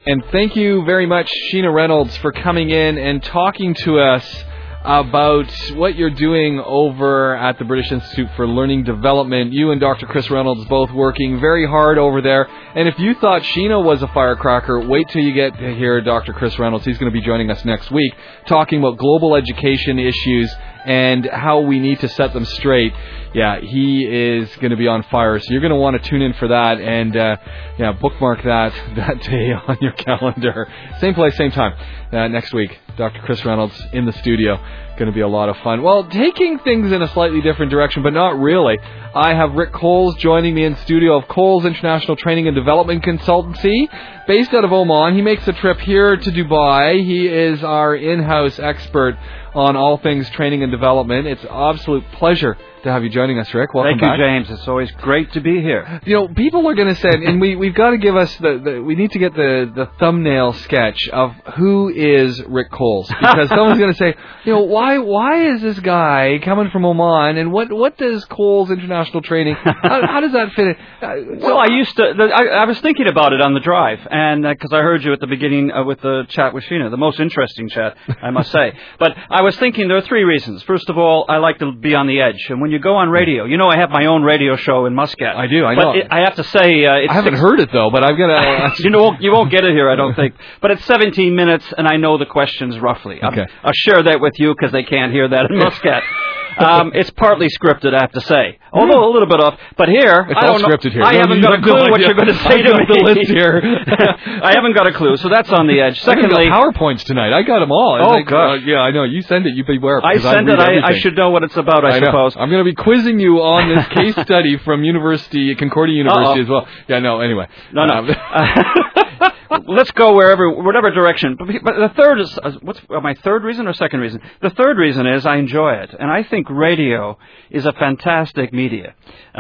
And thank you very much, Sheena Reynolds, for coming in and talking to us about what you're doing over at the British Institute for Learning Development. You and Dr. Chris Reynolds both working very hard over there. And if you thought Sheena was a firecracker, wait till you get to hear Dr. Chris Reynolds. He's going to be joining us next week talking about global education issues and how we need to set them straight. Yeah, he is going to be on fire, so you're going to want to tune in for that and bookmark that day on your calendar. Same place, same time next week. Dr. Chris Reynolds in the studio. Going to be a lot of fun. Well, taking things in a slightly different direction, but not really. I have Rick Coles joining me in studio of Coles International Training and Development Consultancy, based out of Oman. He makes a trip here to Dubai. He is our in-house expert on all things training and development. It's an absolute pleasure to have you joining us, Rick. Welcome back. Thank you, James. It's always great to be here. You know, people are going to say, and we've got to give us we need to get the thumbnail sketch of who is Rick Coles, because someone's going to say, you know, why is this guy coming from Oman, and what does Coles International Training, how does that fit in? Well, I was thinking about it on the drive, and because I heard you at the beginning with the chat with Sheena, the most interesting chat, I must say. But I was thinking there are three reasons. First of all, I like to be on the edge, and when you go on radio, you know I have my own radio show in Muscat. I do, I know. But I have to say... I haven't heard it, though, but I've got to... You won't get it here, I don't think. But it's 17 minutes, and I know the questions roughly. Okay. I'll share that with you, because they can't hear that in Muscat. It's partly scripted, I have to say. Although a little bit off. But here, I don't know. Scripted here. I haven't got a clue what you're going to say to me. The list here. I haven't got a clue, so that's on the edge. Secondly, PowerPoints tonight. I got them all. Oh, gosh. Yeah, I know. You send it. You beware. I send it. I should know what it's about, I suppose. I'm going to be quizzing you on this case study from Concordia University as well. Yeah, no, anyway. No. Let's go whatever direction. But the third is, what's my third reason or second reason? The third reason is I enjoy it. And I think radio is a fantastic media.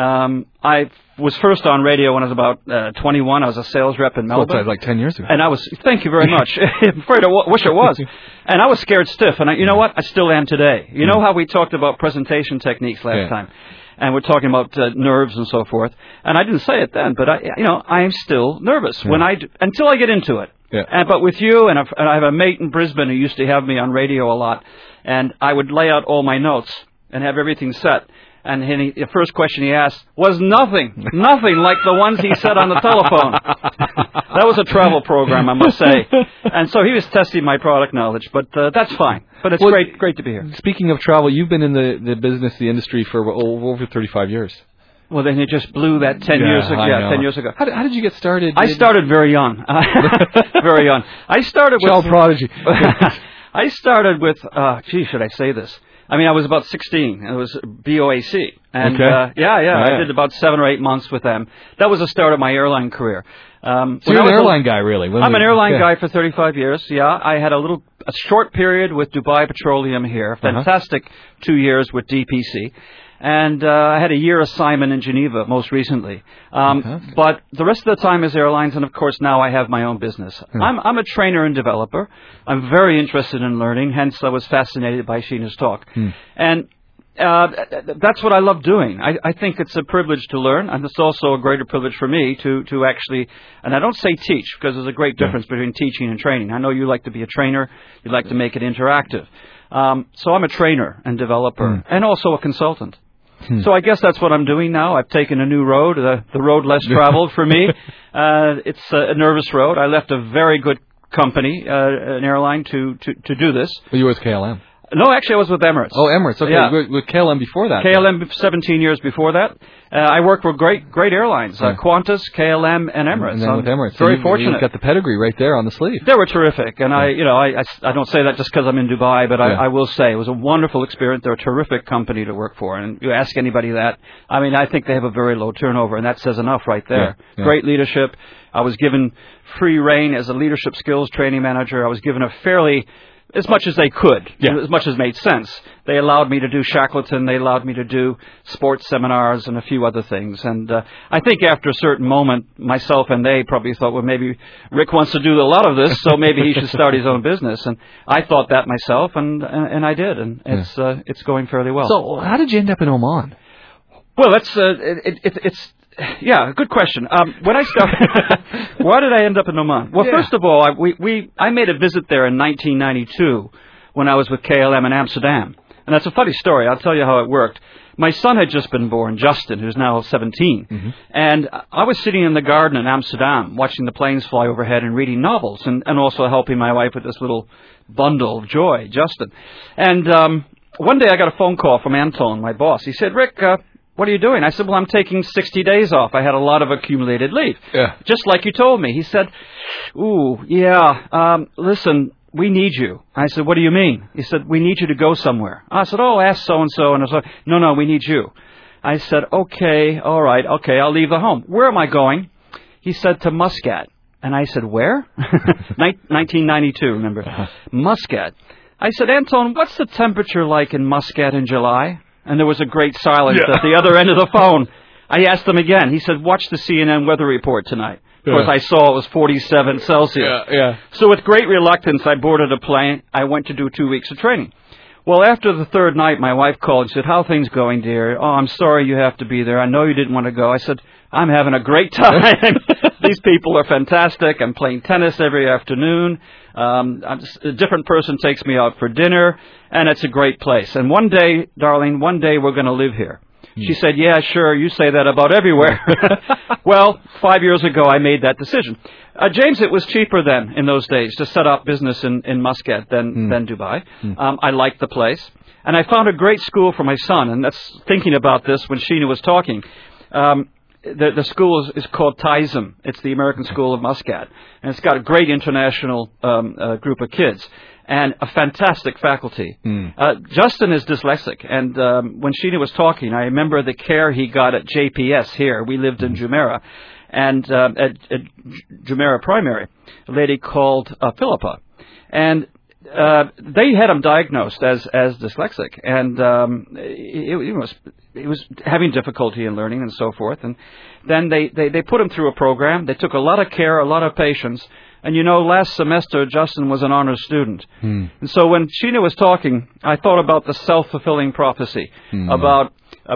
I was first on radio when I was about 21. I was a sales rep in Melbourne. So that's like 10 years ago. And thank you very much. I'm afraid wish it was. And I was scared stiff. And you know what? I still am today. You know how we talked about presentation techniques last time? And we're talking about nerves and so forth. And I didn't say it then, but I am still nervous until I get into it. Yeah. But with you, and I have a mate in Brisbane who used to have me on radio a lot, and I would lay out all my notes and have everything set. And the first question he asked was nothing like the ones he said on the telephone. That was a travel program, I must say. And so he was testing my product knowledge, but that's fine. But it's great to be here. Speaking of travel, you've been in the industry for over 35 years. Well, then it just blew that 10 years ago. Yeah, 10 years ago. How did you get started? I started very young. Very young. I started with... Child prodigy. I started with... should I say this? I mean, I was about 16. It was BOAC. And, okay. I did about 7 or 8 months with them. That was the start of my airline career. So you're an airline guy, really? I'm an airline guy for 35 years, I had a short period with Dubai Petroleum here. Fantastic 2 years with DPC. And I had a year assignment in Geneva most recently. But the rest of the time is airlines, and of course now I have my own business. I'm a trainer and developer. I'm very interested in learning, hence I was fascinated by Sheena's talk. And that's what I love doing. I think it's a privilege to learn, and it's also a greater privilege for me to actually, and I don't say teach, because there's a great difference between teaching and training. I know you like to be a trainer, you like to make it interactive. So I'm a trainer and developer, and also a consultant. So I guess that's what I'm doing now. I've taken a new road, the road less traveled for me. It's a nervous road. I left a very good company, an airline, to do this. Well, you were with KLM. No, actually, I was with Emirates. Oh, Emirates. Okay, yeah. With KLM before that. KLM 17 years before that. I worked with great airlines, Qantas, KLM, and Emirates. And then with Emirates. Very fortunate. You've got the pedigree right there on the sleeve. They were terrific. And I don't say that just because I'm in Dubai, but I will say it was a wonderful experience. They're a terrific company to work for. And you ask anybody that, I mean, I think they have a very low turnover, and that says enough right there. Yeah. Great leadership. I was given free reign as a leadership skills training manager. I was given a fairly... as much as they could, as much as made sense. They allowed me to do Shackleton. They allowed me to do sports seminars and a few other things. And I think after a certain moment, myself and they probably thought, well, maybe Rick wants to do a lot of this, so maybe he should start his own business. And I thought that myself, and I did. And it's going fairly well. So how did you end up in Oman? Well, Yeah, good question. When I started, why did I end up in Oman? Well, first of all, I made a visit there in 1992 when I was with KLM in Amsterdam. And that's a funny story. I'll tell you how it worked. My son had just been born, Justin, who's now 17. Mm-hmm. And I was sitting in the garden in Amsterdam watching the planes fly overhead and reading novels and also helping my wife with this little bundle of joy, Justin. And one day I got a phone call from Anton, my boss. He said, Rick, what are you doing? I said, well, I'm taking 60 days off. I had a lot of accumulated leave. Yeah. Just like you told me. He said, listen, we need you. I said, what do you mean? He said, we need you to go somewhere. I said, ask so-and-so. And I said, no, we need you. I said, okay, all right, okay, I'll leave the home. Where am I going? He said, to Muscat. And I said, where? 1992, remember? Uh-huh. Muscat. I said, Anton, what's the temperature like in Muscat in July? And there was a great silence at the other end of the phone. I asked him again. He said, watch the CNN weather report tonight. Of course, I saw it was 47 Celsius. So with great reluctance, I boarded a plane. I went to do 2 weeks of training. Well, after the third night, my wife called and said, how are things going, dear? Oh, I'm sorry you have to be there. I know you didn't want to go. I said, I'm having a great time. These people are fantastic. I'm playing tennis every afternoon. A different person takes me out for dinner, and it's a great place. And one day, darling, we're going to live here. She said, yeah, sure, you say that about everywhere. Well, 5 years ago, I made that decision. James, it was cheaper then, in those days, to set up business in Muscat than Dubai. I liked the place. And I found a great school for my son, and that's thinking about this when Sheena was talking. The school is called TISM. It's the American School of Muscat. And it's got a great international group of kids. And a fantastic faculty. Justin is dyslexic, and when Sheena was talking, I remember the care he got at JPS here. We lived in Jumeirah, and at Jumeirah Primary, a lady called Philippa, and they had him diagnosed as dyslexic, and he was having difficulty in learning and so forth. And then they put him through a program. They took a lot of care, a lot of patience. And last semester, Justin was an honors student. And so when Sheena was talking, I thought about the self-fulfilling prophecy, about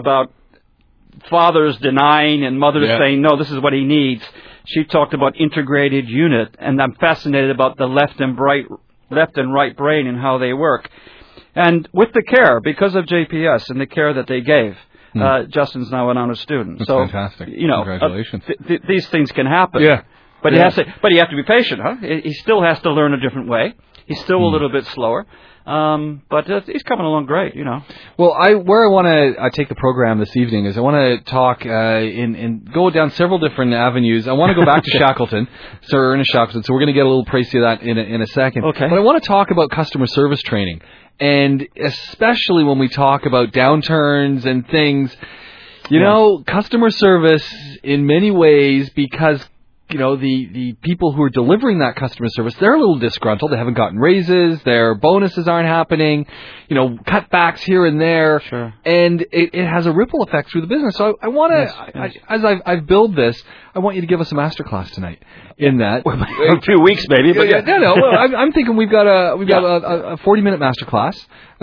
fathers denying and mothers saying, no, this is what he needs. She talked about integrated unit, and I'm fascinated about the left and right brain and how they work. And with the care, because of JPS and the care that they gave, Justin's now an honors student. That's so, fantastic. Congratulations. These things can happen. Yeah. But you have to be patient, huh? He still has to learn a different way. He's still a little bit slower. But he's coming along great, Well, where I want to take the program this evening is I want to talk and go down several different avenues. I want to go back to Shackleton, Sir Ernest Shackleton. So we're going to get a little pricey of that in a second. Okay. But I want to talk about customer service training, and especially when we talk about downturns and things. Customer service in many ways, because the people who are delivering that customer service, they're a little disgruntled. They haven't gotten raises. Their bonuses aren't happening. Cutbacks here and there. Sure. And it has a ripple effect through the business. So I want to, as I've built this, I want you to give us a masterclass tonight in that. A few weeks maybe, but no. Well, I'm thinking we've got a 40-minute masterclass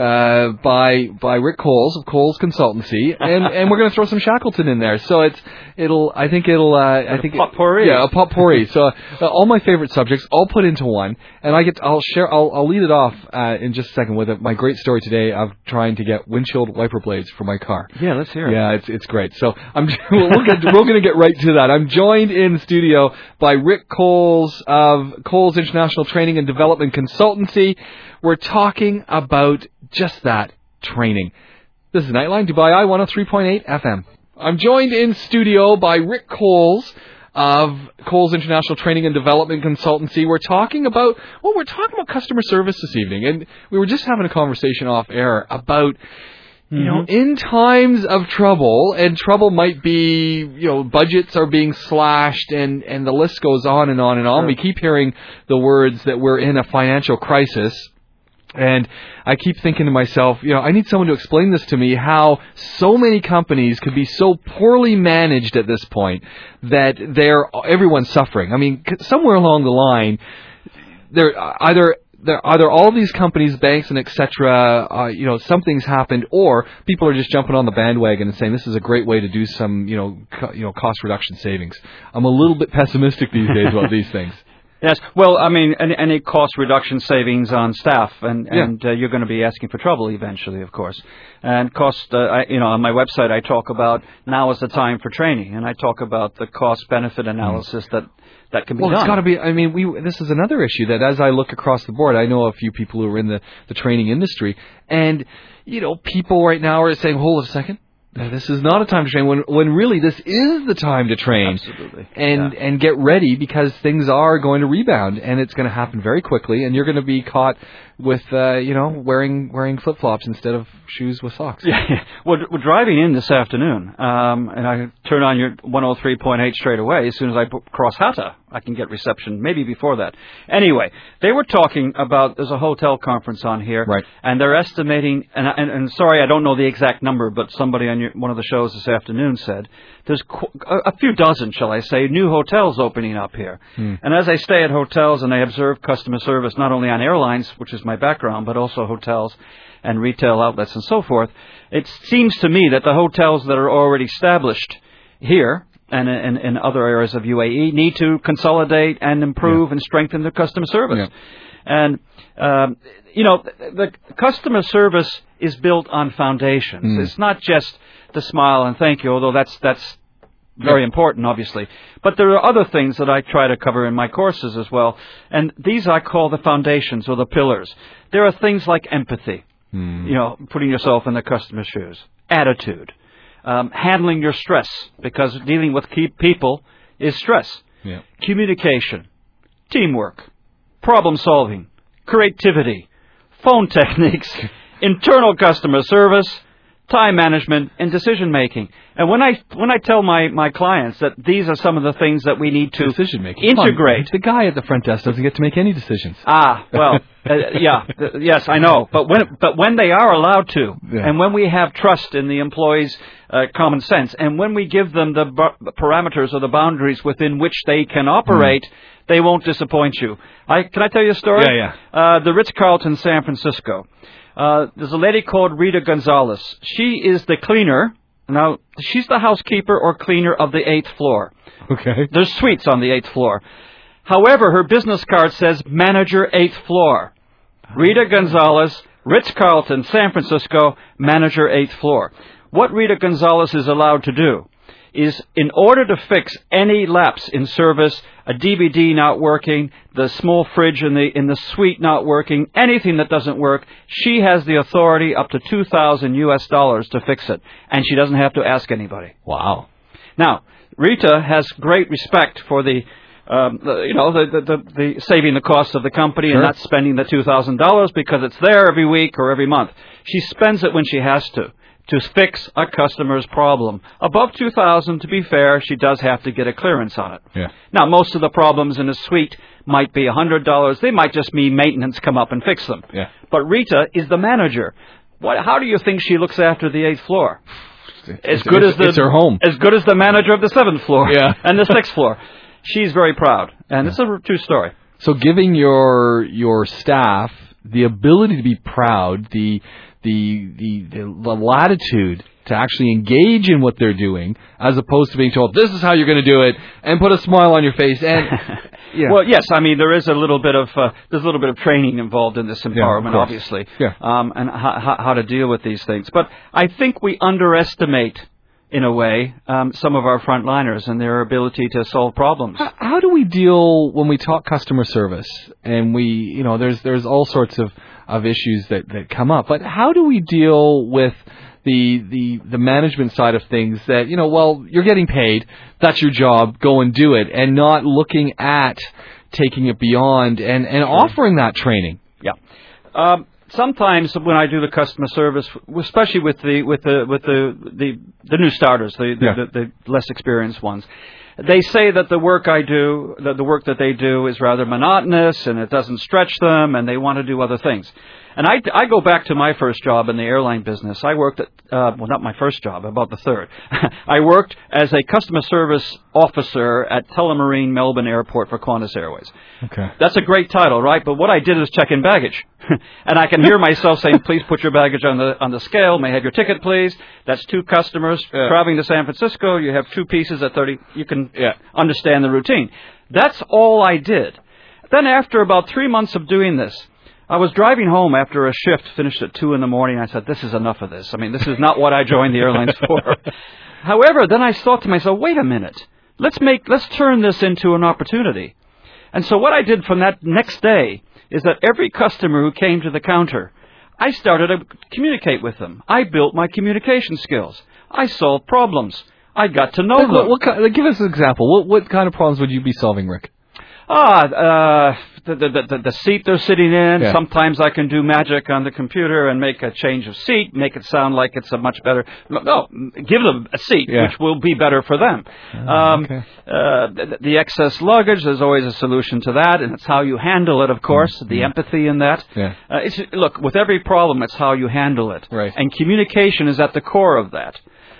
by Rick Coles of Coles Consultancy, and we're going to throw some Shackleton in there. So I think potpourri. Yeah, a potpourri. So all my favorite subjects all put into one, and I'll lead it off in just a second with my great story today of trying to get windshield wiper blades for my car. Yeah, let's hear it. Yeah, it's great. So we're going to get right to that. I'm joined in studio by Rick Coles of Coles International Training and Development Consultancy. We're talking about just that, training. This is Nightline, Dubai Eye 103.8 FM. I'm joined in studio by Rick Coles of Coles International Training and Development Consultancy. We're talking about customer service this evening, and we were just having a conversation off air about in times of trouble, and trouble might be, budgets are being slashed, and the list goes on and on and on. Sure. We keep hearing the words that we're in a financial crisis. And I keep thinking to myself, I need someone to explain this to me, how so many companies could be so poorly managed at this point that everyone's suffering. I mean, somewhere along the line, either are there all these companies, banks, and etc. Something's happened, or people are just jumping on the bandwagon and saying this is a great way to do some cost reduction savings. I'm a little bit pessimistic these days about these things. Yes, well, I mean, any cost reduction savings on staff, and you're going to be asking for trouble eventually, of course. And cost, on my website, I talk about now is the time for training, and I talk about the cost-benefit analysis that can be done. Well, it's got to be. I mean, this is another issue that, as I look across the board, I know a few people who are in the training industry, and people right now are saying, "Hold a second. This is not a time to train," when really this is the time to train. Absolutely. And get ready, because things are going to rebound, and it's going to happen very quickly, and you're going to be caught with wearing flip-flops instead of shoes with socks. Yeah. Well, we're driving in this afternoon, and I turn on your 103.8 straight away. As soon as I cross Hatta, I can get reception, maybe before that. Anyway, they were talking about, there's a hotel conference on here, right, and they're estimating, and sorry, I don't know the exact number, but somebody on one of the shows this afternoon said there's a few dozen, shall I say, new hotels opening up here. And as I stay at hotels and I observe customer service, not only on airlines, which is my background, but also hotels and retail outlets and so forth, it seems to me that the hotels that are already established here and in other areas of UAE need to consolidate and improve and strengthen their customer service. And, the customer service is built on foundations. It's not just the smile and thank you, although that's very important, obviously. But there are other things that I try to cover in my courses as well. And these I call the foundations or the pillars. There are things like empathy, putting yourself in the customer's shoes, attitude, handling your stress, because dealing with key people is stress, communication, teamwork, problem solving, creativity, phone techniques, internal customer service, time management, and decision making. And when I tell my clients that these are some of the things that we need to integrate, the guy at the front desk doesn't get to make any decisions. Yes, I know. But when they are allowed to, and when we have trust in the employees' common sense, and when we give them the parameters or the boundaries within which they can operate, they won't disappoint you. Can I tell you a story? The Ritz-Carlton, San Francisco. There's a lady called Rita Gonzalez. She is the cleaner. Now, she's the housekeeper or cleaner of the 8th floor. Okay. There's suites on the 8th floor. However, her business card says manager 8th floor. Rita Gonzalez, Ritz-Carlton, San Francisco, manager 8th floor. What Rita Gonzalez is allowed to do is, in order to fix any lapse in service, a DVD not working, the small fridge in the suite not working, anything that doesn't work, she has the authority up to $2,000 to fix it, and she doesn't have to ask anybody. Wow. Now, Rita has great respect for the saving the cost of the company and not spending the $2,000 because it's there every week or every month. She spends it when she has to fix a customer's problem. Above $2,000, to be fair, she does have to get a clearance on it. Now, most of the problems in a suite might be $100. They might just mean maintenance come up and fix them. But Rita is the manager. How do you think she looks after the 8th floor? It's her home. As good as the manager of the 7th floor and the 6th floor. She's very proud. And it's a true story. So giving your staff the ability to be proud, the latitude to actually engage in what they're doing, as opposed to being told, this is how you're going to do it, and put a smile on your face. And Well, yes, I mean, there is a little bit of training involved in this empowerment, obviously, and how to deal with these things. But I think we underestimate, in a way, some of our frontliners and their ability to solve problems. How do we deal when we talk customer service, and there's all sorts of issues that come up, but how do we deal with the management side of things that, you're getting paid, that's your job, go and do it, and not looking at taking it beyond and offering that training? Sometimes when I do the customer service, especially with the new starters, the less experienced ones, they say that the work I do, the work that they do is rather monotonous and it doesn't stretch them and they want to do other things. And I go back to my first job in the airline business. I worked at, not my first job, about the third. I worked as a customer service officer at Tullamarine Melbourne Airport for Qantas Airways. Okay. That's a great title, right? But what I did is check in baggage. And I can hear myself saying, please put your baggage on the scale. May I have your ticket, please? That's 2 customers traveling to San Francisco. You have 2 pieces at 30. You can understand the routine. That's all I did. Then after about 3 months of doing this, I was driving home after a shift finished at 2 in the morning. I said, this is enough of this. I mean, this is not what I joined the airlines for. However, then I thought to myself, wait a minute. Let's turn this into an opportunity. And so what I did from that next day is that every customer who came to the counter, I started to communicate with them. I built my communication skills. I solved problems. I got to know them. Give us an example. What kind of problems would you be solving, Rick? The seat they're sitting in. Yeah. Sometimes I can do magic on the computer and make a change of seat, make it sound like it's a much better. No, give them a seat, which will be better for them. Okay. The excess luggage, there's always a solution to that, and it's how you handle it, of course, the empathy in that. Yeah. Look, with every problem, it's how you handle it. Right. And communication is at the core of that.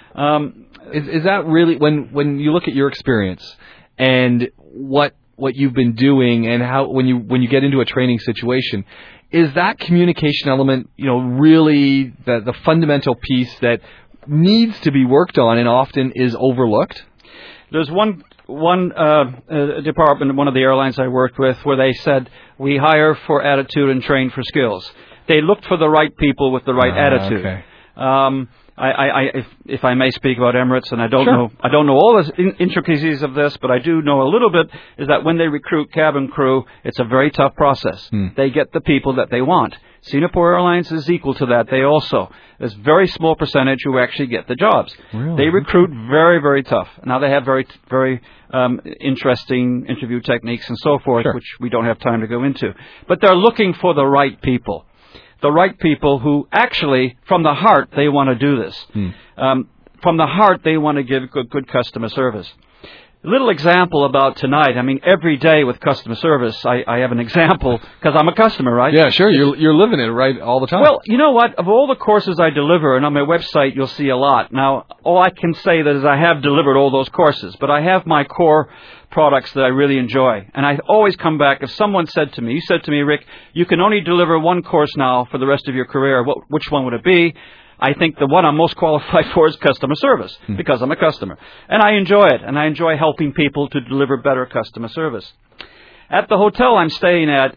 Is that really, when you look at your experience and what you've been doing and how when you get into a training situation, is that communication element, really the fundamental piece that needs to be worked on and often is overlooked? There's one department in one of the airlines I worked with where they said, we hire for attitude and train for skills. They looked for the right people with the right attitude. Okay. If I may speak about Emirates, and I don't know all the intricacies of this, but I do know a little bit, is that when they recruit cabin crew, it's a very tough process. They get the people that they want. Singapore Airlines is equal to that. There's a very small percentage who actually get the jobs. Really? They recruit very, very tough. Now they have very, very interesting interview techniques and so forth, which we don't have time to go into. But they're looking for the right people. The right people who actually, from the heart, they want to do this. From the heart, they want to give good customer service. A little example about tonight. I mean, every day with customer service, I have an example because I'm a customer, right? Yeah, sure. You're living it, right, all the time. Well, you know what? Of all the courses I deliver, and on my website you'll see a lot. Now, all I can say that is I have delivered all those courses, but I have my core products that I really enjoy. And I always come back, if someone said to me, Rick, you can only deliver one course now for the rest of your career, which one would it be? I think the one I'm most qualified for is customer service, because I'm a customer. And I enjoy it, and I enjoy helping people to deliver better customer service. At the hotel I'm staying at,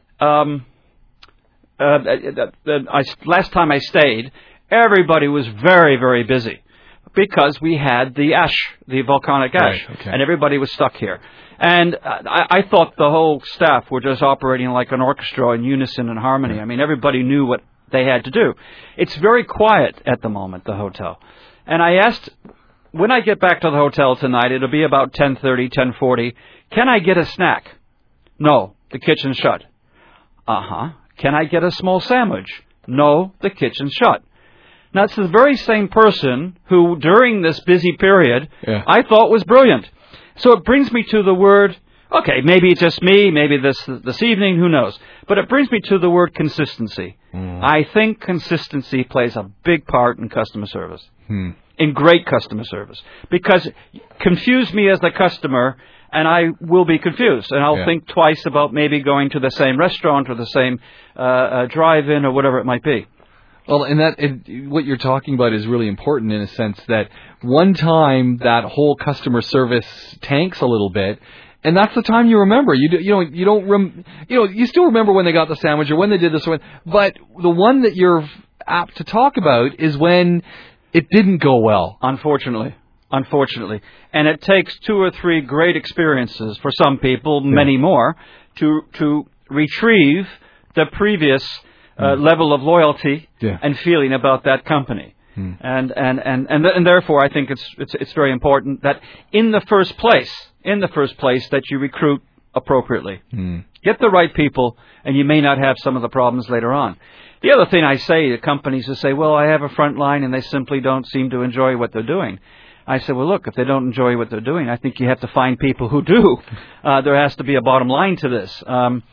last time I stayed, everybody was very, very busy, because we had the volcanic ash, and everybody was stuck here. And I thought the whole staff were just operating like an orchestra in unison and harmony. I mean, everybody knew what they had to do. It's very quiet at the moment, the hotel. And I asked, when I get back to the hotel tonight, it'll be about 10:30, 10:40, can I get a snack? No, the kitchen's shut. Can I get a small sandwich? No, the kitchen's shut. Now, it's the very same person who, during this busy period, I thought was brilliant. So it brings me to the word, okay, maybe it's just me, maybe this evening, who knows. But it brings me to the word consistency. I think consistency plays a big part in customer service, in great customer service. Because confuse me as the customer, and I will be confused. And I'll think twice about maybe going to the same restaurant or the same drive-in or whatever it might be. Well, and what you're talking about is really important in a sense that one time that whole customer service tanks a little bit, and that's the time you remember. You still remember when they got the sandwich or when they did this one, but the one that you're apt to talk about is when it didn't go well. Unfortunately. And it takes 2 or 3 great experiences for some people, many more, to retrieve the previous level of loyalty and feeling about that company. And therefore I think it's very important that in the first place that you recruit appropriately. Get the right people, and you may not have some of the problems later on. The other thing I say to companies who say, well, I have a front line and they simply don't seem to enjoy what they're doing. I say, well, look, if they don't enjoy what they're doing, I think you have to find people who do. There has to be a bottom line to this.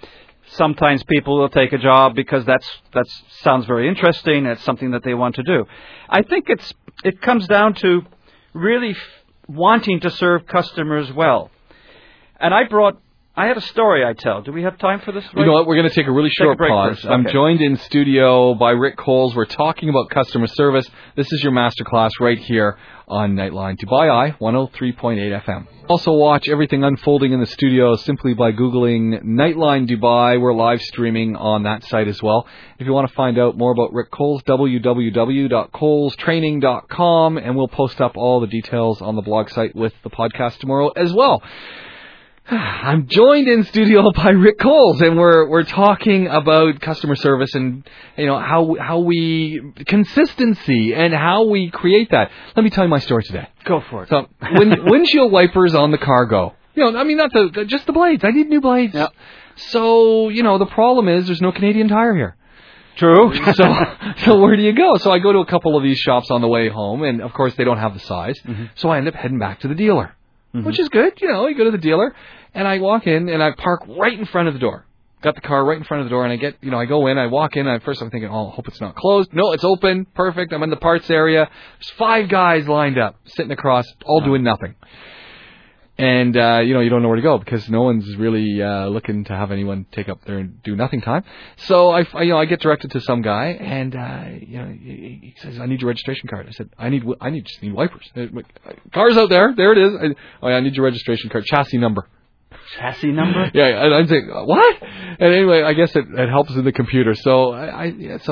sometimes people will take a job because that sounds very interesting. It's something that they want to do. I think it comes down to really wanting to serve customers well. And I have a story I tell. Do we have time for this? You know what? We're going to take a really short pause. Okay. I'm joined in studio by Rick Coles. We're talking about customer service. This is your masterclass right here on Nightline Dubai Eye 103.8 FM. Also watch everything unfolding in the studio simply by Googling Nightline Dubai. We're live streaming on that site as well. If you want to find out more about Rick Coles, www.colestraining.com, and we'll post up all the details on the blog site with the podcast tomorrow as well. I'm joined in studio by Rick Coles, and we're talking about customer service and how we consistency and how we create that. Let me tell you my story today. Go for it. So when windshield wipers on the car go, not just the blades. I need new blades. Yep. So the problem is there's no Canadian Tire here. True. So where do you go? So I go to a couple of these shops on the way home, and of course they don't have the size. Mm-hmm. So I end up heading back to the dealer. Mm-hmm. Which is good. You go to the dealer, and I walk in, and I park right in front of the door. Got the car right in front of the door, and I go in, I walk in, and first I'm thinking, I hope it's not closed. No, it's open. Perfect. I'm in the parts area. There's 5 guys lined up, sitting across, all doing nothing. And, you don't know where to go because no one's really looking to have anyone take up their do nothing time. So I get directed to some guy, and he says, "I need your registration card." I said, "I just need wipers. Car's out there. There it is. I need your registration card, chassis number." Chassis number? Yeah, and I'm saying, what? And anyway, I guess it helps in the computer. So I get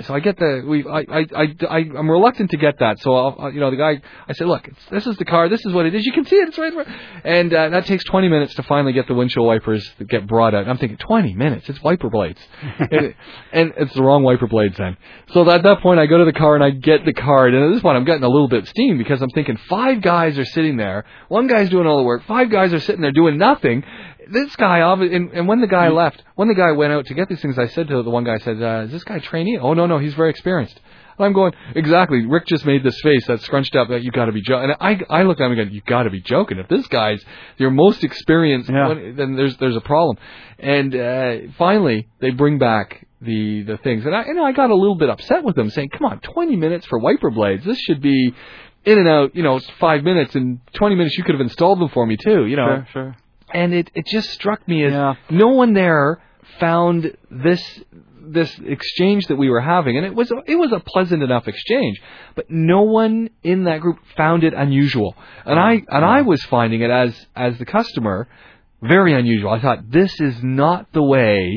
I'm reluctant to get that. So the guy, I said, look, this is the car. This is what it is. You can see it. It's right there. And that takes 20 minutes to finally get the windshield wipers that get brought out. And I'm thinking, 20 minutes? It's wiper blades. and it's the wrong wiper blades then. So at that point, I go to the car and I get the card. And at this point, I'm getting a little bit steamed because I'm thinking 5 guys are sitting there. 1 guy's doing all the work. 5 guys are sitting there doing nothing. This guy, and when the guy left, when the guy went out to get these things, I said to the one guy, I said, is this guy trainee? Oh, no, he's very experienced. And I'm going, exactly. Rick just made this face that's scrunched up that you got to be joking. And I looked at him and go, you got to be joking. If this guy's your most experienced, then there's a problem. And finally, they bring back the things. And I got a little bit upset with them, saying, come on, 20 minutes for wiper blades. This should be in and out, 5 minutes. And 20 minutes, you could have installed them for me, too, Sure. And it just struck me as no one there found this exchange that we were having, and it was a pleasant enough exchange, but no one in that group found it unusual. And I was finding it as the customer very unusual. I thought, this is not the way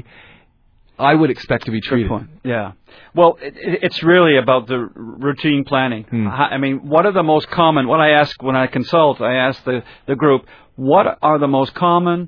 I would expect to be treated. Good point. Yeah. Well, it's really about the routine planning. I mean, what are the most common, when I consult, I ask the group, what are the most common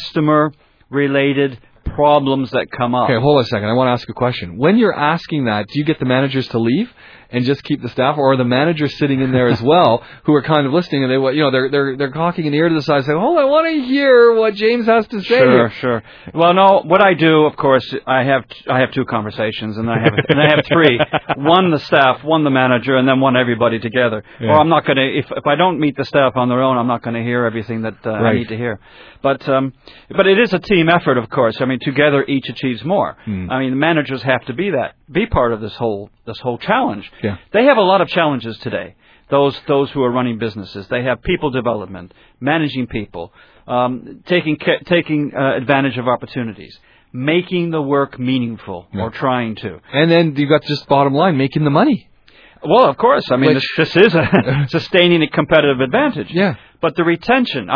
customer-related problems that come up? Okay, hold on a second. I want to ask a question. When you're asking that, do you get the managers to leave and just keep the staff, or are the managers sitting in there as well who are kind of listening, and they're cocking an ear to the side, saying, "Oh, I want to hear what James has to say." Sure. Well, no, what I do, of course, I have 2 conversations, and I have 3. One the staff, one the manager, and then one everybody together. Yeah. Or I'm not going to, if I don't meet the staff on their own, I'm not going to hear everything that I need to hear. But it is a team effort, of course. I mean, together each achieves more. I mean, the managers have to be part of this whole challenge. Yeah. They have a lot of challenges today. Those who are running businesses, they have people development, managing people, taking advantage of opportunities, making the work meaningful, or trying to. And then you've got just bottom line, making the money. Well, of course. I mean, this is sustaining a competitive advantage. Yeah. But the retention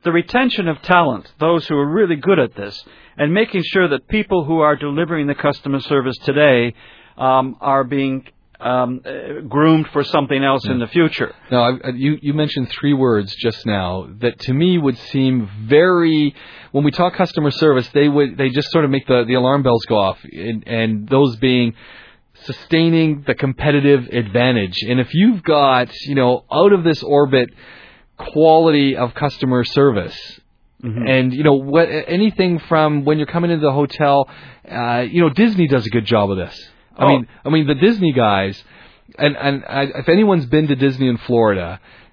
of talent, those who are really good at this, and making sure that people who are delivering the customer service today are being groomed for something else in the future. Now, you mentioned 3 words just now that to me would seem very, when we talk customer service, they just sort of make the alarm bells go off, and those being sustaining the competitive advantage. And if you've got, out of this orbit quality of customer service, and anything from when you're coming into the hotel, Disney does a good job of this. I mean the Disney guys, and if anyone's been to Disney in Florida,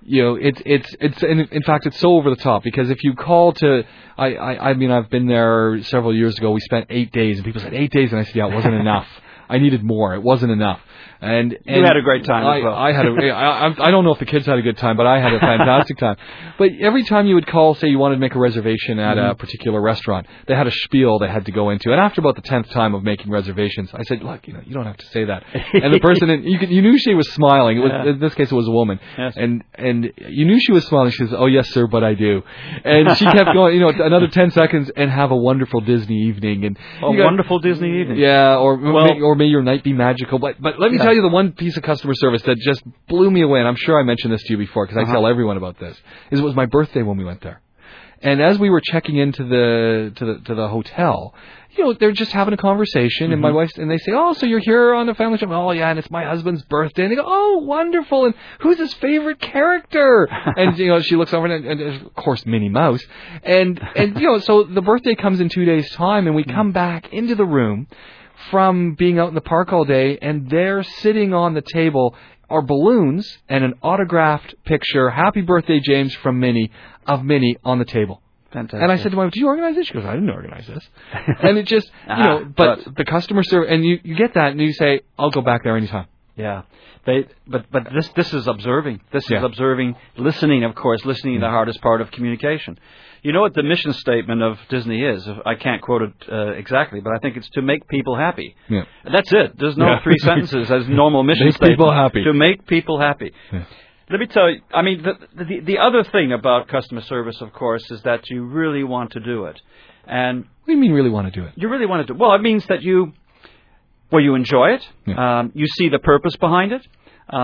it's in fact it's so over the top, because if you call to, I mean, I've been there several years ago. We spent 8 days, and people said 8 days, and I said, yeah, it wasn't enough. I needed more. It wasn't enough. And you had a great time as well. I don't know if the kids had a good time, but I had a fantastic time. But every time you would call, say you wanted to make a reservation at a particular restaurant, they had a spiel they had to go into. And after about the 10th time of making reservations, I said, look, you don't have to say that. And the person, you knew she was smiling. It was, in this case, it was a woman. Yes. And you knew she was smiling. She says, oh, yes, sir, but I do. And she kept going, another 10 seconds, and have a wonderful Disney evening. And wonderful Disney evening. Yeah, or may your night be magical. But let me tell you the one piece of customer service that just blew me away, and I'm sure I mentioned this to you before, because I tell everyone about this, is it was my birthday when we went there. And as we were checking into the hotel, they're just having a conversation, and my wife, and they say, oh, so you're here on the family trip? Oh, yeah, and it's my husband's birthday. And they go, oh, wonderful, and who's his favorite character? And, she looks over, and of course, Minnie Mouse. And so the birthday comes in 2 days' time, and we come back into the room from being out in the park all day, and there sitting on the table are balloons and an autographed picture, happy birthday, James, from Minnie, of Minnie on the table. Fantastic. And I said to my wife, did you organize this? She goes, I didn't organize this. And it just, but the customer service, and you get that, and you say, I'll go back there anytime. Yeah. But this is observing. This is observing, listening, of course, listening the hardest part of communication. You know what the mission statement of Disney is? I can't quote it exactly, but I think it's to make people happy. Yeah. That's it. There's no 3 sentences as normal mission statement. Make people happy. To make people happy. Yeah. Let me tell you, I mean, the other thing about customer service, of course, is that you really want to do it. And what do you mean really want to do it? You really want to do it. Well, it means that you enjoy it. Yeah. You see the purpose behind it.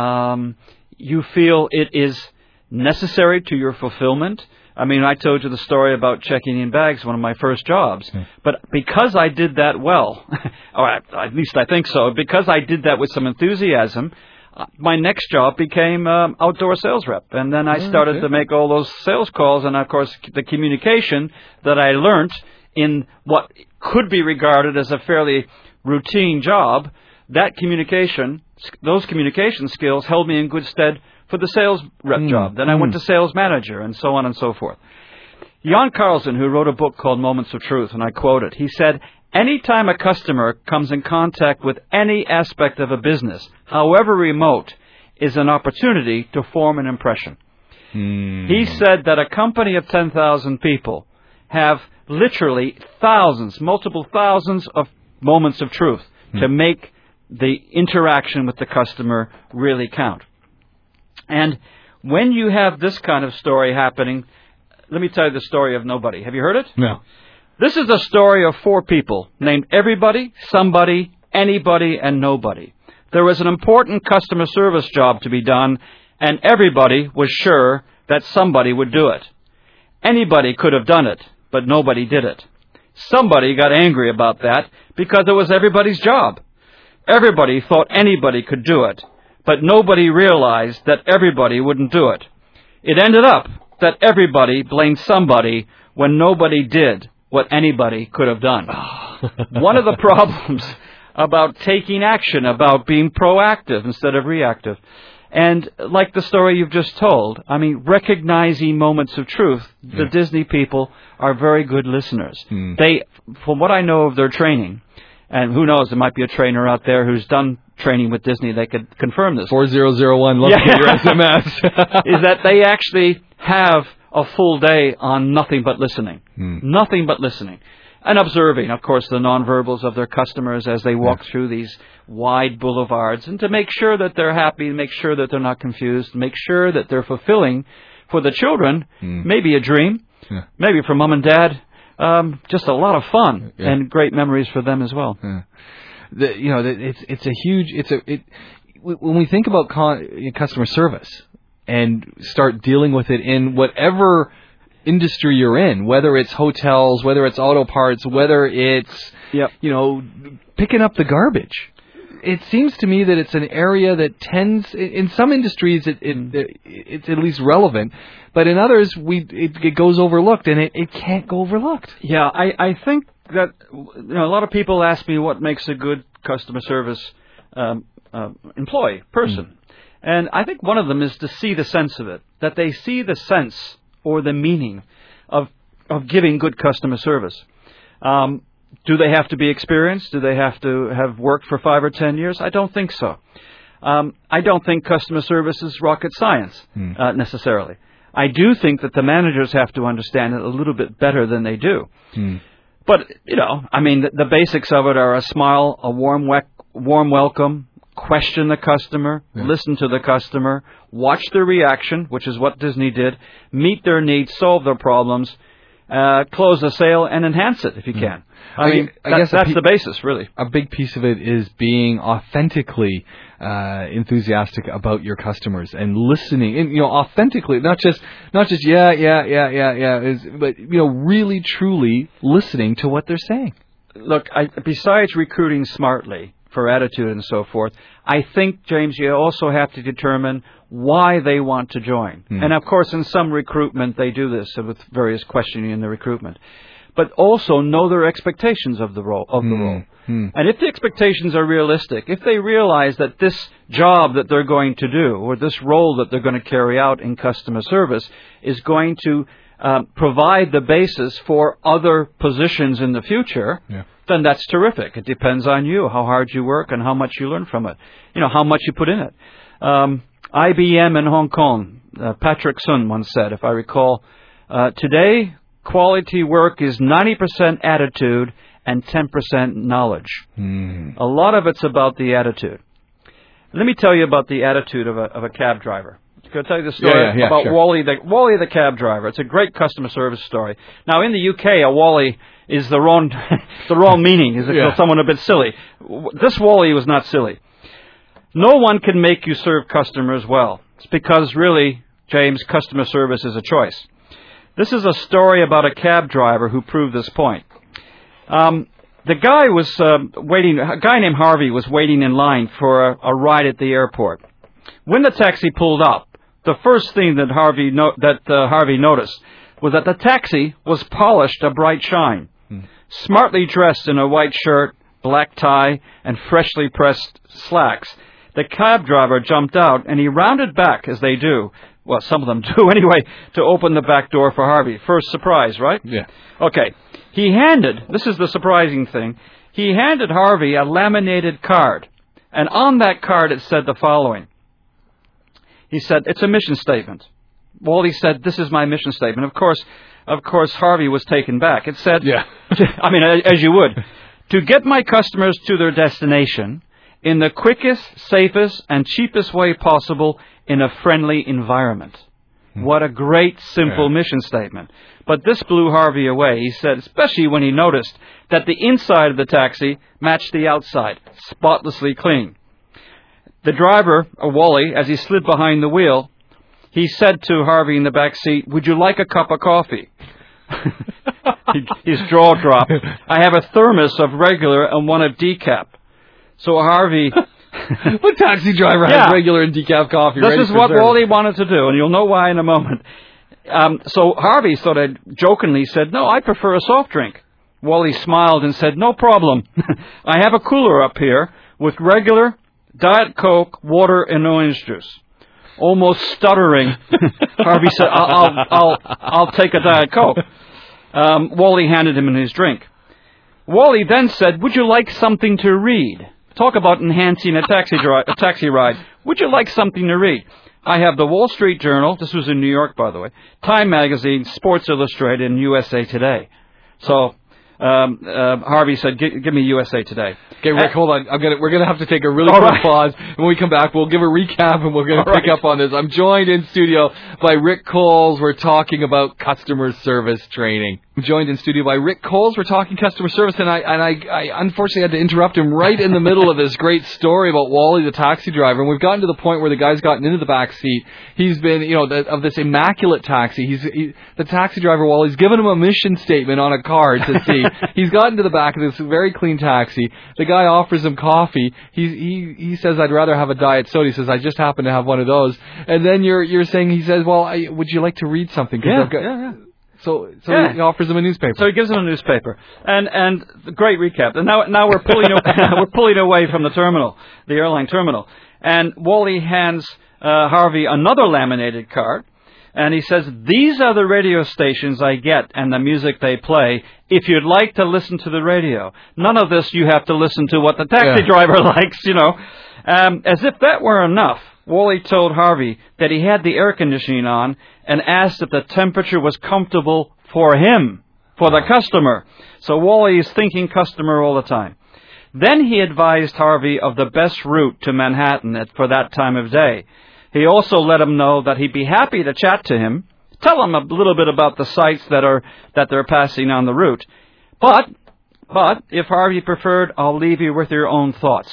You feel it is necessary to your fulfillment. I mean, I told you the story about checking in bags, one of my first jobs. Yeah. But because I did that well, or at least I think so, because I did that with some enthusiasm, my next job became outdoor sales rep. And then I started to make all those sales calls. And, of course, the communication that I learned in what could be regarded as a fairly routine job, those communication skills held me in good stead for the sales rep job. Then I went to sales manager, and so on and so forth. Jan Carlson, who wrote a book called Moments of Truth, and I quote it, he said, anytime a customer comes in contact with any aspect of a business, however remote, is an opportunity to form an impression. He said that a company of 10,000 people have literally multiple thousands of moments of truth to make the interaction with the customer really count. And when you have this kind of story happening, let me tell you the story of nobody. Have you heard it? No. This is a story of 4 people named everybody, somebody, anybody, and nobody. There was an important customer service job to be done, and everybody was sure that somebody would do it. Anybody could have done it, but nobody did it. Somebody got angry about that because it was everybody's job. Everybody thought anybody could do it, but nobody realized that everybody wouldn't do it. It ended up that everybody blamed somebody when nobody did what anybody could have done. One of the problems about taking action, about being proactive instead of reactive. And like the story you've just told, I mean, recognizing moments of truth, the Disney people are very good listeners. They, from what I know of their training, and who knows, there might be a trainer out there who's done training with Disney, they could confirm this. 4001, love to get your SMS. Is that they actually have a full day on nothing but listening. Nothing but listening. And observing, of course, the nonverbals of their customers as they walk through these wide boulevards, and to make sure that they're happy, make sure that they're not confused, make sure that they're fulfilling for the children, maybe a dream, maybe for mom and dad, just a lot of fun and great memories for them as well. It's a huge. When we think about customer service and start dealing with it in whatever industry you're in, whether it's hotels, whether it's auto parts, whether it's picking up the garbage. It seems to me that it's an area that tends, in some industries, it's at least relevant, but in others, it goes overlooked, and it can't go overlooked. Yeah, I think that a lot of people ask me what makes a good customer service employee, person. And I think one of them is to see the sense of it, that they see the sense or the meaning of giving good customer service. Do they have to be experienced? Do they have to have worked for 5 or 10 years? I don't think so. I don't think customer service is rocket science, necessarily. I do think that the managers have to understand it a little bit better than they do. But, the basics of it are a smile, a warm welcome, question the customer, listen to the customer, watch their reaction, which is what Disney did, meet their needs, solve their problems, close the sale, and enhance it if you can. I guess that's the basis, really. A big piece of it is being authentically enthusiastic about your customers and listening, and authentically, not just but really truly listening to what they're saying. Look, besides recruiting smartly for attitude and so forth, I think, James, you also have to determine why they want to join. And of course, in some recruitment, they do this with various questioning in the recruitment. But also know their expectations of the role. And if the expectations are realistic, if they realize that this job that they're going to do, or this role that they're going to carry out in customer service, is going to provide the basis for other positions in the future, then that's terrific. It depends on you, how hard you work and how much you learn from it, how much you put in it. IBM in Hong Kong, Patrick Sun once said, if I recall, today, quality work is 90% attitude and 10% knowledge. A lot of it's about the attitude. Let me tell you about the attitude of a cab driver. Can I tell you the story about sure. Wally the cab driver? It's a great customer service story. Now, in the UK, a Wally is the wrong meaning. Is someone a bit silly? This Wally was not silly. No one can make you serve customers well. It's because, really, James, customer service is a choice. This is a story about a cab driver who proved this point. The guy was waiting. A guy named Harvey was waiting in line for a ride at the airport. When the taxi pulled up, the first thing that Harvey noticed was that the taxi was polished a bright shine. Smartly dressed in a white shirt, black tie, and freshly pressed slacks, the cab driver jumped out and he rounded back, as they do. Well, some of them do anyway, to open the back door for Harvey. First surprise, right? Yeah. Okay. This is the surprising thing, he handed Harvey a laminated card. And on that card it said the following. He said, it's a mission statement. Wally said, this is my mission statement. Of course, Harvey was taken back. It said, as you would, to get my customers to their destination in the quickest, safest, and cheapest way possible in a friendly environment. What a great, simple mission statement. But this blew Harvey away. He said, especially when he noticed that the inside of the taxi matched the outside, spotlessly clean. The driver, Wally, as he slid behind the wheel, he said to Harvey in the back seat, would you like a cup of coffee? His jaw dropped. I have a thermos of regular and one of decaf. So Harvey... What taxi driver has regular and decaf coffee? This is what Wally wanted to do, and you'll know why in a moment. So Harvey sort of jokingly said, no, I prefer a soft drink. Wally smiled and said, no problem. I have a cooler up here with regular Diet Coke, water, and orange juice. Almost stuttering, Harvey said, I'll take a Diet Coke. Wally handed him his drink. Wally then said, would you like something to read? Talk about enhancing a taxi ride. Would you like something to read? I have the Wall Street Journal. This was in New York, by the way. Time Magazine, Sports Illustrated, and USA Today. So Harvey said, give me USA Today. Okay, Rick, hold on. We're gonna have to take a really quick pause. When we come back, we'll give a recap and we're gonna pick up on this. I'm joined in studio by Rick Coles. We're talking about customer service training. I'm joined in studio by Rick Coles. We're talking customer service, and I unfortunately had to interrupt him right in the middle of this great story about Wally the taxi driver. And we've gotten to the point where the guy's gotten into the back seat. He's been, of this immaculate taxi. The taxi driver, Wally's given him a mission statement on a card to see. He's gotten to the back of this very clean taxi. The guy offers him coffee. He says, I'd rather have a diet soda. He says, I just happen to have one of those. And then you're saying, he says, well, would you like to read something? Yeah. So he offers him a newspaper. So he gives him a newspaper, and great recap. And now we're pulling away from the terminal, the airline terminal, and Wally hands Harvey another laminated card. And he says, these are the radio stations I get and the music they play if you'd like to listen to the radio. None of this you have to listen to what the taxi driver likes, you know. As if that were enough, Wally told Harvey that he had the air conditioning on and asked if the temperature was comfortable for him, for the customer. So Wally is thinking customer all the time. Then he advised Harvey of the best route to Manhattan for that time of day. He also let him know that he'd be happy to chat to him, tell him a little bit about the sites that they're passing on the route. But if Harvey preferred, I'll leave you with your own thoughts.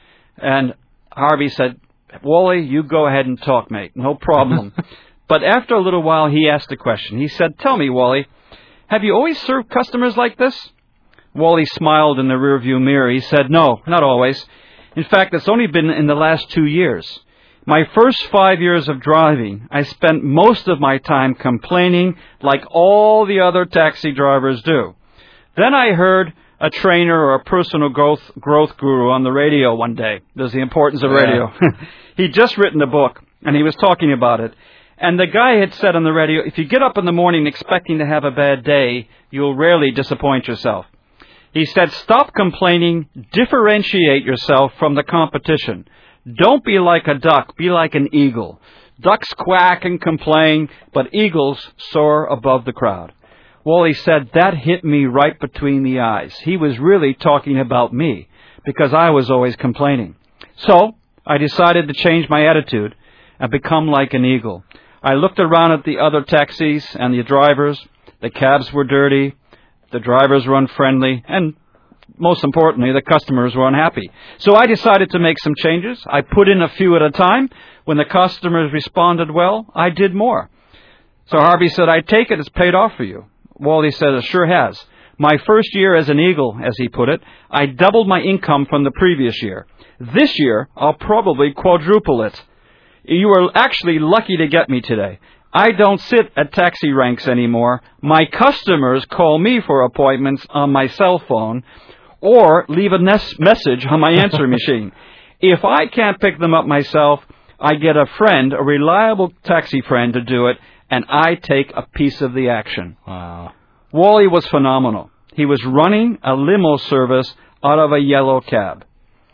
And Harvey said, Wally, you go ahead and talk, mate. No problem. But after a little while, he asked a question. He said, tell me, Wally, have you always served customers like this? Wally smiled in the rearview mirror. He said, no, not always. In fact, it's only been in the last 2 years. My first 5 years of driving, I spent most of my time complaining like all the other taxi drivers do. Then I heard a trainer or a personal growth guru on the radio one day. There's the importance of radio. He'd just written a book, and he was talking about it. And the guy had said on the radio, if you get up in the morning expecting to have a bad day, you'll rarely disappoint yourself. He said, stop complaining, differentiate yourself from the competition. Don't be like a duck, be like an eagle. Ducks quack and complain, but eagles soar above the crowd. Wally said, that hit me right between the eyes. He was really talking about me, because I was always complaining. So, I decided to change my attitude and become like an eagle. I looked around at the other taxis and the drivers. The cabs were dirty, the drivers were unfriendly, and most importantly, the customers were unhappy. So I decided to make some changes. I put in a few at a time. When the customers responded well, I did more. So Harvey said, I take it, it's paid off for you. Wally said, it sure has. My first year as an eagle, as he put it, I doubled my income from the previous year. This year, I'll probably quadruple it. You are actually lucky to get me today. I don't sit at taxi ranks anymore. My customers call me for appointments on my cell phone or leave a message on my answering machine. If I can't pick them up myself, I get a friend, a reliable taxi friend, to do it, and I take a piece of the action. Wow. Wally was phenomenal. He was running a limo service out of a yellow cab.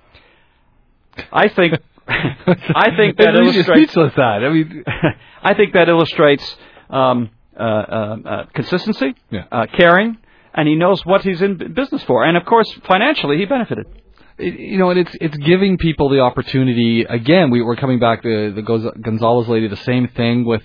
I think that illustrates. That. I mean, I think that illustrates consistency, caring, and he knows what he's in business for. And of course, financially, he benefited. It's giving people the opportunity. Again, we're coming back to the Gonzalez lady. The same thing with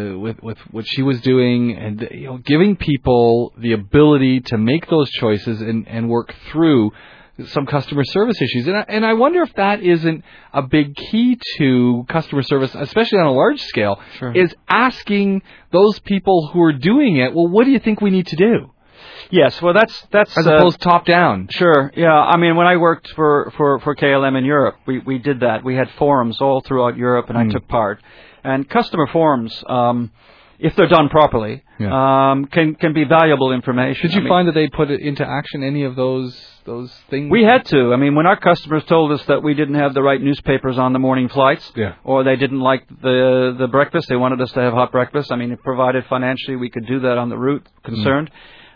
what she was doing, and giving people the ability to make those choices and work through some customer service issues. And I wonder if that isn't a big key to customer service, especially on a large scale, is asking those people who are doing it, well, what do you think we need to do? Yes, well, that's as opposed top down. Sure, yeah. I mean, when I worked for KLM in Europe, we did that. We had forums all throughout Europe, and I took part. And customer forums, if they're done properly, can be valuable information. Did you find that they put it into action, any of those things? We had to. I mean, when our customers told us that we didn't have the right newspapers on the morning flights, or they didn't like the breakfast, they wanted us to have hot breakfast. I mean, it provided financially we could do that on the route concerned.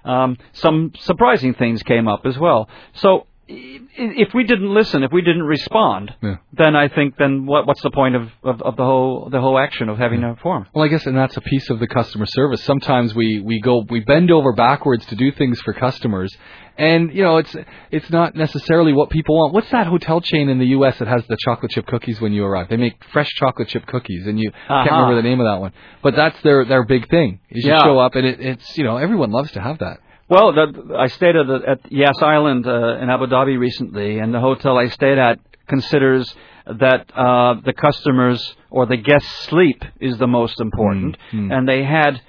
Some surprising things came up as well. So if we didn't listen, if we didn't respond, then I think what's the point of the whole action of having a forum? Well, I guess, and that's a piece of the customer service. Sometimes we bend over backwards to do things for customers, and it's not necessarily what people want. What's that hotel chain in the U.S. that has the chocolate chip cookies when you arrive? They make fresh chocolate chip cookies, and you can't remember the name of that one, but that's their big thing. Is you show up, and it's everyone loves to have that. Well, I stayed at Yas Island in Abu Dhabi recently, and the hotel I stayed at considers that the customers or the guests' sleep is the most important. And they had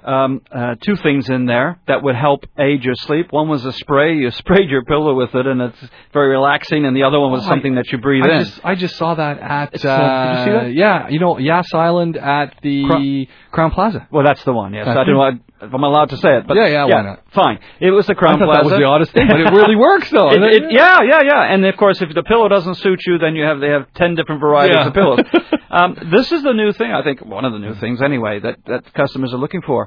two things in there that would help aid your sleep. One was a spray. You sprayed your pillow with it, and it's very relaxing. And the other one was something that you breathe in. I just saw that at... did you see that? Yeah, Yas Island at the Crown Plaza. Well, that's the one, yes. I don't know if I'm allowed to say it. But yeah, why not? Fine. It was the Crown Plaza. That was the oddest thing, but it really works, though. Yeah. And, of course, if the pillow doesn't suit you, then they have 10 different varieties of pillows. This is the new thing, I think, one of the new things anyway, that customers are looking for.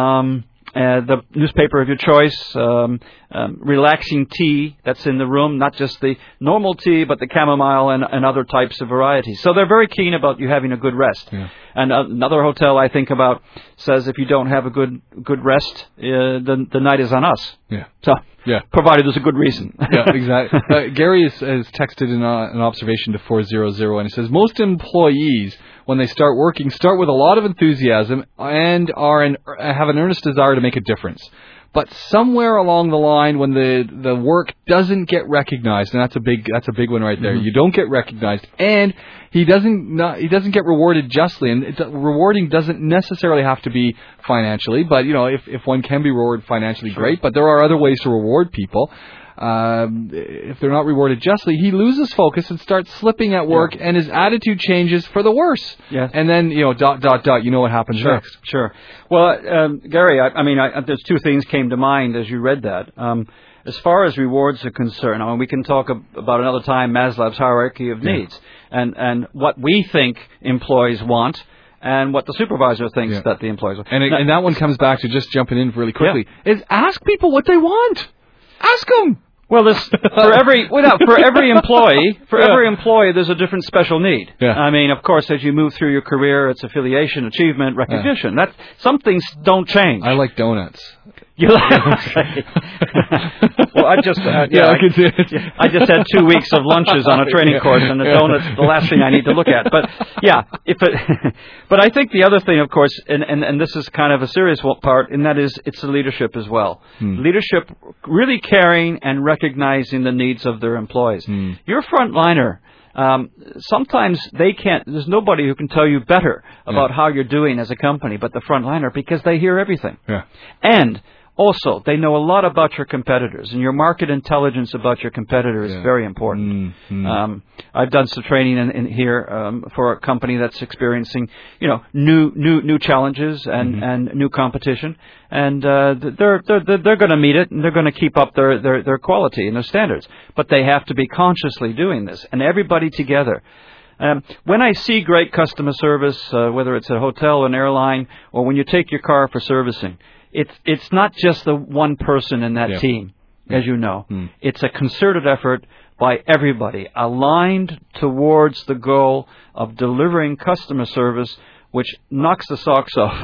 The newspaper of your choice, relaxing tea that's in the room, not just the normal tea, but the chamomile and other types of varieties. So they're very keen about you having a good rest. Yeah. And another hotel I think about says if you don't have a good rest, the night is on us. Yeah. So, provided there's a good reason. Yeah, exactly. Gary has texted an observation to 400, and he says, most employees, when they start working, start with a lot of enthusiasm and have an earnest desire to make a difference. But somewhere along the line, when the work doesn't get recognized, and that's a big one right there. Mm-hmm. You don't get recognized, and he doesn't get rewarded justly. And rewarding doesn't necessarily have to be financially, but if one can be rewarded financially, sure, great. But there are other ways to reward people. If they're not rewarded justly, he loses focus and starts slipping at work, and his attitude changes for the worse. Yes. And then, you know what happens next. Sure. Well, Gary, there's two things came to mind as you read that. As far as rewards are concerned, we can talk about another time Maslow's hierarchy of needs and what we think employees want and what the supervisor thinks that the employees want. And that one comes back to, just jumping in really quickly, is ask people what they want. Ask them. Well, for every employee, there's a different special need. Yeah. Of course, as you move through your career, it's affiliation, achievement, recognition. That some things don't change. I like donuts. You like? Well, I just I can see it. I just had 2 weeks of lunches on a training course, and the donuts the last thing I need to look at. But but I think the other thing, of course, and this is kind of a serious part, and that is it's the leadership as well. Leadership really caring and recognizing the needs of their employees. Your frontliner. Sometimes they can't. There's nobody who can tell you better about how you're doing as a company, but the frontliner, because they hear everything. Yeah. And also, they know a lot about your competitors, and your market intelligence about your competitor is very important. I've done some training in here for a company that's experiencing, new challenges and new competition, and they're going to meet it, and they're going to keep up their quality and their standards. But they have to be consciously doing this, and everybody together. When I see great customer service, whether it's a hotel, an airline, or when you take your car for servicing, it's not just the one person in that team, as you know. It's a concerted effort by everybody, aligned towards the goal of delivering customer service, which knocks the socks off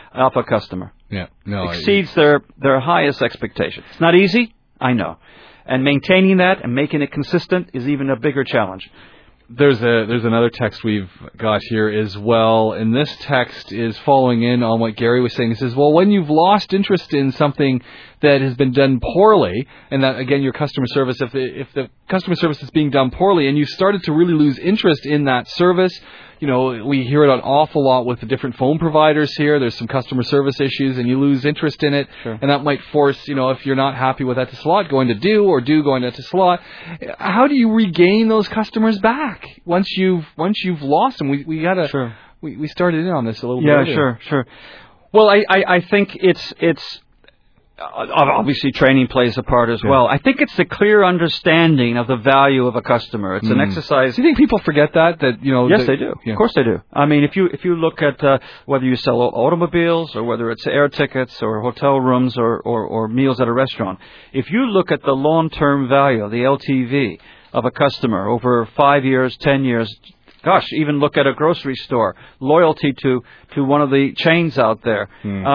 a customer. Yeah, no, exceeds their highest expectations. It's not easy, I know, and maintaining that and making it consistent is even a bigger challenge. There's another text we've got here as well, and this text is following in on what Gary was saying. He says, well, when you've lost interest in something that has been done poorly, and that, again, your customer service, if the customer service is being done poorly and you started to really lose interest in that service, we hear it an awful lot with the different phone providers here. There's some customer service issues, and you lose interest in it. Sure. And that might force, if you're not happy with Etisalat, going to Do, or Do going to Etisalat. How do you regain those customers back once you've lost them? We gotta. Sure. We started in on this a little bit earlier. Sure. Well, I think it's obviously training plays a part as well. I think it's the clear understanding of the value of a customer. It's an exercise. Do you think people forget that? Yes, they do. Yeah. Of course they do. If you look at whether you sell automobiles or whether it's air tickets or hotel rooms or meals at a restaurant, if you look at the long-term value, the LTV of a customer over 5 years, 10 years, gosh, even look at a grocery store, loyalty to one of the chains out there,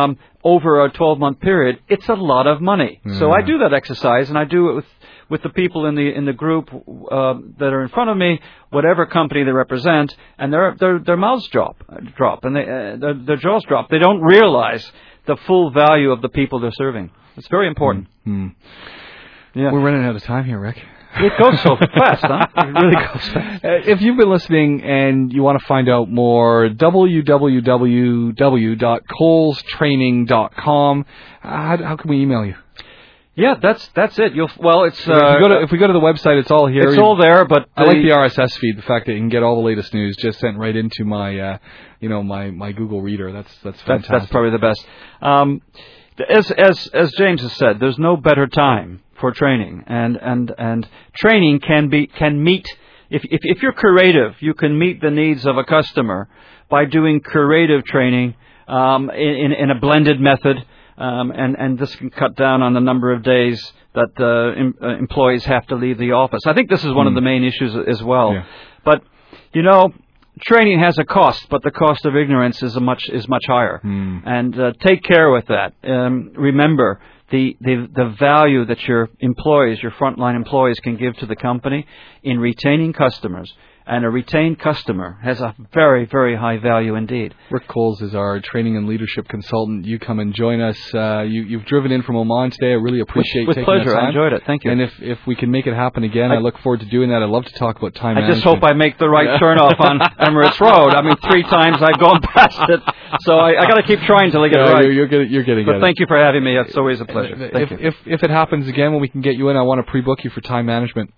over a 12-month period, it's a lot of money. So I do that exercise, and I do it with the people in the group that are in front of me, whatever company they represent, and their mouths drop, and their jaws drop. They don't realize the full value of the people they're serving. It's very important. Yeah. We're running out of time here, Rick. It goes so fast, huh? It really goes fast. If you've been listening and you want to find out more, www.colestraining.com. How can we email you? Yeah, that's it. If we go to the website, it's all here. It's all there, but I like the RSS feed. The fact that you can get all the latest news just sent right into my, my Google Reader. That's fantastic. That's probably the best. As James has said, there's no better time for training, and training can meet if you're creative, you can meet the needs of a customer by doing creative training in a blended method, and this can cut down on the number of days that employees have to leave the office. I think this is one of the main issues as well. Yeah. But, training has a cost, but the cost of ignorance is much higher. And take care with that. Remember the value that your employees, your frontline employees, can give to the company in retaining customers. And a retained customer has a very, very high value indeed. Rick Coles is our training and leadership consultant. You come and join us. You've driven in from Oman today. I really appreciate taking the time. With pleasure. I enjoyed it. Thank you. And if we can make it happen again, I look forward to doing that. I'd love to talk about time management. I just hope I make the right turn off on Emirates Road. I mean, 3 times I've gone past it. So I got to keep trying till I get it right. You're getting But thank you for having me. It's always a pleasure. Thank you. If it happens again, when we can get you in, I want to pre-book you for time management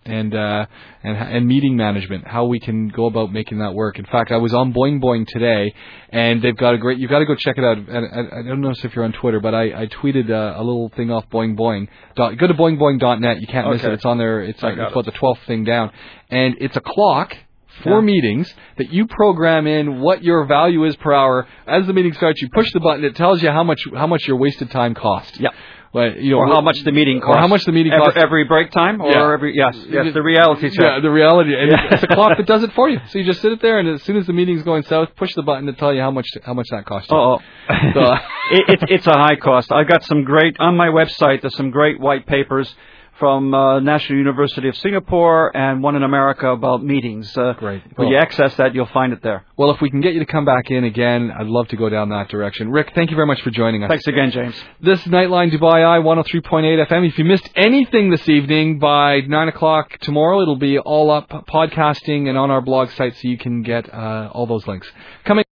and meeting management, how we can go about making that work. In fact, I was on Boing Boing today, and they've got you've got to go check it out. I don't know if you're on Twitter, but I tweeted a little thing off Boing Boing. Go to boingboing.net. You can't miss it. It's on there. It's about the 12th thing down. And it's a clock for meetings that you program in what your value is per hour. As the meeting starts, you push the button. It tells you how much your wasted time costs. Yeah. Well, or how much the meeting costs. Or how much the meeting costs. Every break time? Or every... Yes, the reality check. Yeah, the reality. And it's a clock that does it for you. So you just sit it there, and as soon as the meeting's going south, push the button to tell you how much that costs you. So, it's a high cost. I've got on my website, there's some great white papers from National University of Singapore and one in America about meetings. Great. When you access that, you'll find it there. Well, if we can get you to come back in again, I'd love to go down that direction. Rick, thank you very much for joining us. Thanks again, James. This is Nightline Dubai Eye 103.8 FM. If you missed anything this evening, by 9 o'clock tomorrow, it'll be all up podcasting and on our blog site, so you can get all those links. Coming